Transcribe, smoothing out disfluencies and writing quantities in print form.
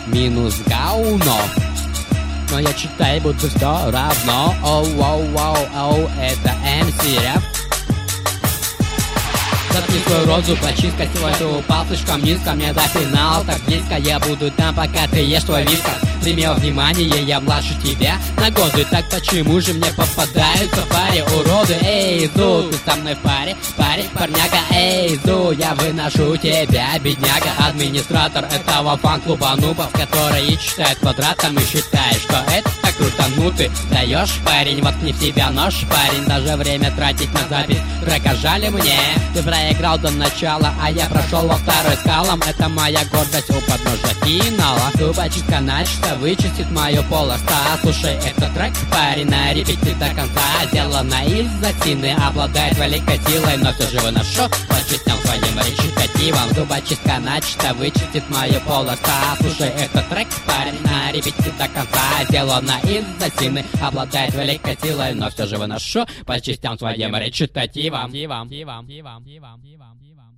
минус говно. Но я читаю, будто все равно. Оу, это МС Рэп. Заткни свою розу, почистка, сегодня ты упал слишком низко. Мне до финала так близко, я буду там, пока ты ешь твой вискар. Прими во внимание, я младше тебя на годы. Так почему же мне попадаются в паре уроды? Эй, Зу, ты со мной в паре, парняга. Эй, Зу, я выношу тебя, бедняга. Администратор этого фан-клуба нубов, которые читают квадратом и считают, что это так круто. Ну ты даешь, парень, воткни в себя нож, парень. Даже время тратить на запись трека жаль мне. Ты проиграл до начала, а я прошел во второй скалам. Это моя гордость у подножия финала. Зубочистка начисто вычистит мою полоста. Слушай, этот трек, парень, на репите до конца. Сделано из-за тины, обладает великой силой, но все же выношу по частям своим речитативом. Зубочистка начисто вычистит мою полоста. Слушай, этот трек, парень, на репите до конца. Сделано из-за тины, обладает великой силой, но все же выношу по частям своим речитативом.